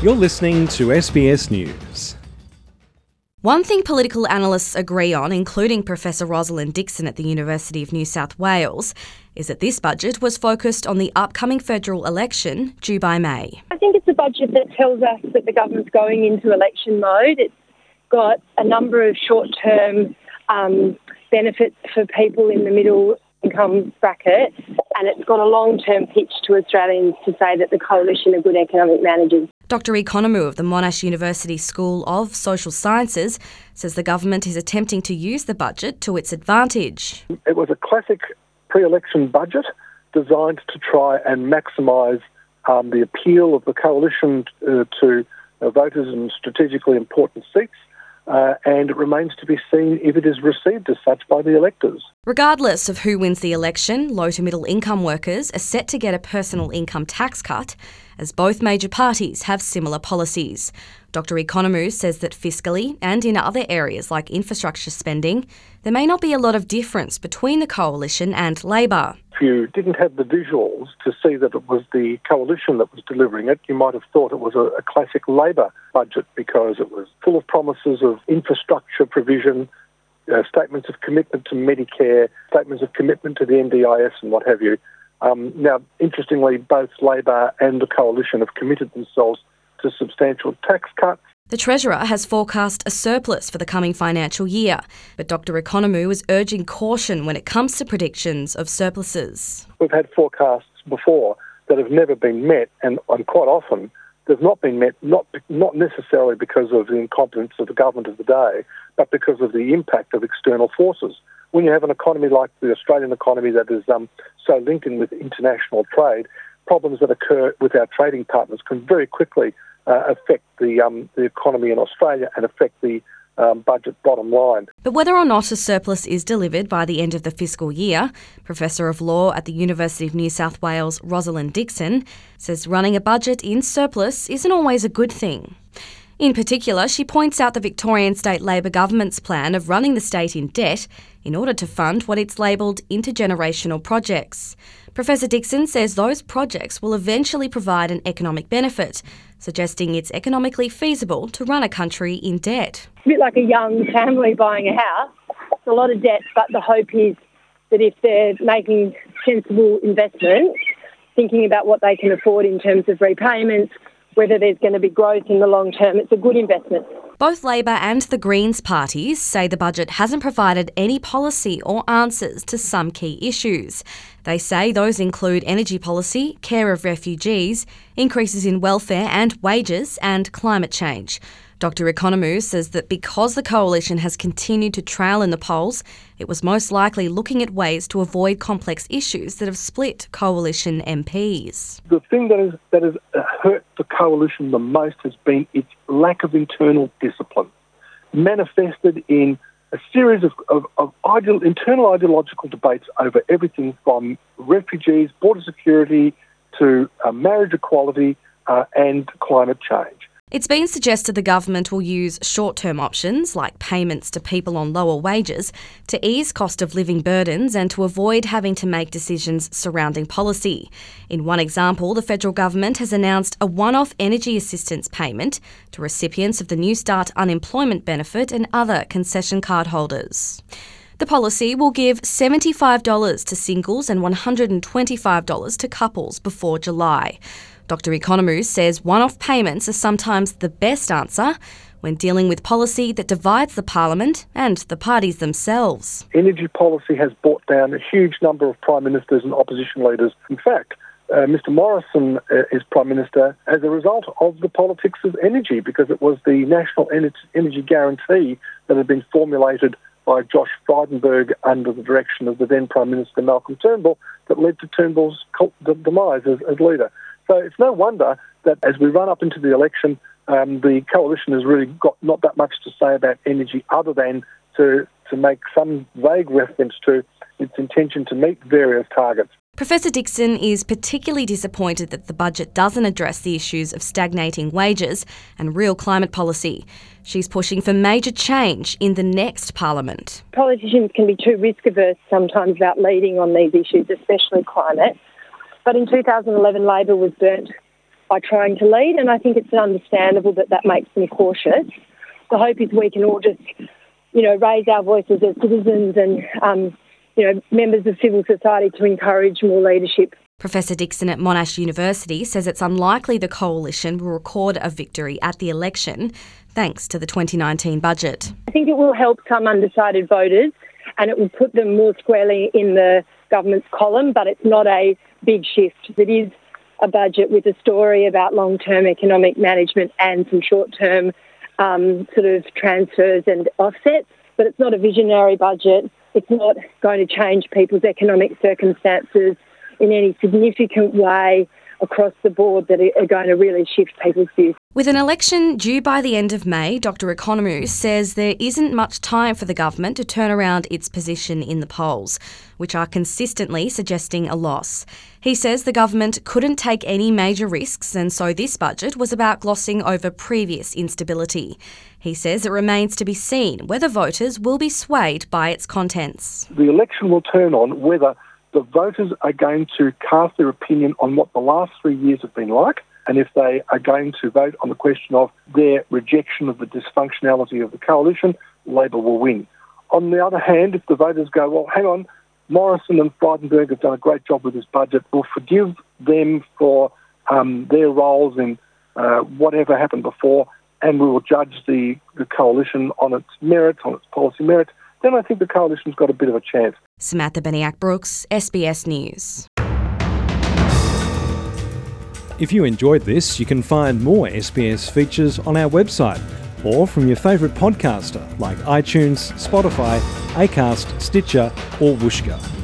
You're listening to SBS News. One thing political analysts agree on, including Professor Rosalind Dixon at the University of New South Wales, is that this budget was focused on the upcoming federal election due by May. I think it's a budget that tells us that the government's going into election mode. It's got a number of short-term benefits for people in the middle income bracket, and it's got a long-term pitch to Australians to say that the coalition are good economic managers. Dr Economou of the Monash University School of Social Sciences says the government is attempting to use the budget to its advantage. It was a classic pre-election budget designed to try and maximise the appeal of the coalition to voters in strategically important seats, and it remains to be seen if it is received as such by the electors. Regardless of who wins the election, low to middle income workers are set to get a personal income tax cut, as both major parties have similar policies. Dr Economou says that fiscally and in other areas like infrastructure spending, there may not be a lot of difference between the coalition and Labor. If you didn't have the visuals to see that it was the coalition that was delivering it, you might have thought it was a classic Labor budget because it was full of promises of infrastructure provision, statements of commitment to Medicare, statements of commitment to the NDIS and what have you. Now, interestingly, both Labor and the coalition have committed themselves to substantial tax cuts. The Treasurer has forecast a surplus for the coming financial year, but Dr Economou is urging caution when it comes to predictions of surpluses. We've had forecasts before that have never been met, and quite often they've not been met, not necessarily because of the incompetence of the government of the day, but because of the impact of external forces. When you have an economy like the Australian economy that is so linked in with international trade, problems that occur with our trading partners can very quickly affect the economy in Australia and affect the budget bottom line. But whether or not a surplus is delivered by the end of the fiscal year, Professor of Law at the University of New South Wales, Rosalind Dixon, says running a budget in surplus isn't always a good thing. In particular, she points out the Victorian State Labor government's plan of running the state in debt in order to fund what it's labelled intergenerational projects. Professor Dixon says those projects will eventually provide an economic benefit, suggesting it's economically feasible to run a country in debt. It's a bit like a young family buying a house. It's a lot of debt, but the hope is that if they're making sensible investments, thinking about what they can afford in terms of repayments, whether there's going to be growth in the long term, it's a good investment. Both Labor and the Greens parties say the budget hasn't provided any policy or answers to some key issues. They say those include energy policy, care of refugees, increases in welfare and wages, and climate change. Dr Economou says that because the coalition has continued to trail in the polls, it was most likely looking at ways to avoid complex issues that have split coalition MPs. The thing that has hurt the coalition the most has been its lack of internal discipline, manifested in a series of internal ideological debates over everything from refugees, border security, to marriage equality and climate change. It's been suggested the government will use short-term options like payments to people on lower wages to ease cost of living burdens and to avoid having to make decisions surrounding policy. In one example, the federal government has announced a one-off energy assistance payment to recipients of the New Start unemployment benefit and other concession card holders. The policy will give $75 to singles and $125 to couples before July. Dr Economou says one-off payments are sometimes the best answer when dealing with policy that divides the parliament and the parties themselves. Energy policy has brought down a huge number of prime ministers and opposition leaders. In fact, Mr Morrison is Prime Minister as a result of the politics of energy, because it was the National Energy Guarantee that had been formulated by Josh Frydenberg under the direction of the then Prime Minister Malcolm Turnbull that led to Turnbull's demise as leader. So it's no wonder that as we run up into the election, the coalition has really got not that much to say about energy other than to make some vague reference to its intention to meet various targets. Professor Dixon is particularly disappointed that the budget doesn't address the issues of stagnating wages and real climate policy. She's pushing for major change in the next parliament. Politicians can be too risk-averse sometimes about leading on these issues, especially climate. But in 2011, Labor was burnt by trying to lead, and I think it's understandable that makes me cautious. The hope is we can all just, raise our voices as citizens and, members of civil society to encourage more leadership. Professor Dixon at Monash University says it's unlikely the coalition will record a victory at the election, thanks to the 2019 budget. I think it will help some undecided voters and it will put them more squarely in the government's column, but it's not a big shift. It is a budget with a story about long-term economic management and some short-term sort of transfers and offsets, but it's not a visionary budget. It's not going to change people's economic circumstances in any significant way across the board that are going to really shift people's views. With an election due by the end of May, Dr Economou says there isn't much time for the government to turn around its position in the polls, which are consistently suggesting a loss. He says the government couldn't take any major risks, and so this budget was about glossing over previous instability. He says it remains to be seen whether voters will be swayed by its contents. The election will turn on whether the voters are going to cast their opinion on what the last 3 years have been like, and if they are going to vote on the question of their rejection of the dysfunctionality of the coalition, Labor will win. On the other hand, if the voters go, well, hang on, Morrison and Frydenberg have done a great job with this budget, we'll forgive them for their roles in whatever happened before, and we will judge the coalition on its merits, on its policy merits, then I think the coalition's got a bit of a chance. Samantha Beniak-Brooks, SBS News. If you enjoyed this, you can find more SBS features on our website or from your favourite podcaster like iTunes, Spotify, Acast, Stitcher or Whooshkaa.